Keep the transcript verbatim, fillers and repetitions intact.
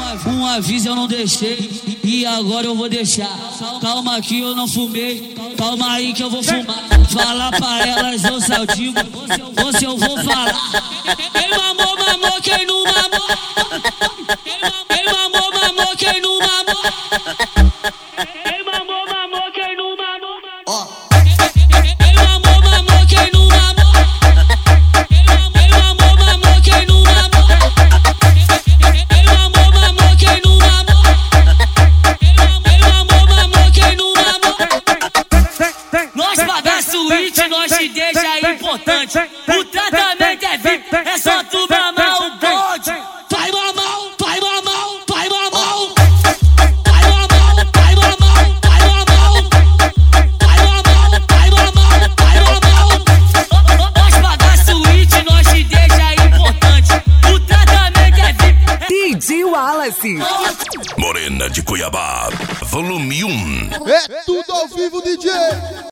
Um aviso eu não deixei e agora eu vou deixar. Calma que eu não fumei, calma aí que eu vou fumar. Fala pra elas, ô Saldinho, você eu vou falar. Quem mamou, mamou, quem não mamou. Quem mamou, mamou, quem não mamou. Quem mamou, mamou, quem não mamou. Quem mamou, mamou, quem não mamou. Quem mamou, mamou, quem não mamou. Quem mamou, mamou, quem não mamou. Quem mamou, mamou, quem não mamou. Nós pagar suíte, nós te deixa importante. O tratamento é V I P, é só tu mamar o bonde. Vai mamar, vai mamar, vai mamar. Vai mamar, vai mamar, vai mamar. Vai mamar, vai mamar, vai mamar. Nós pagar suíte, nós te deixa importante. O tratamento é V I P. D J Wallace. Morena de Cuiabá, volume um. É tudo ao vivo, D J.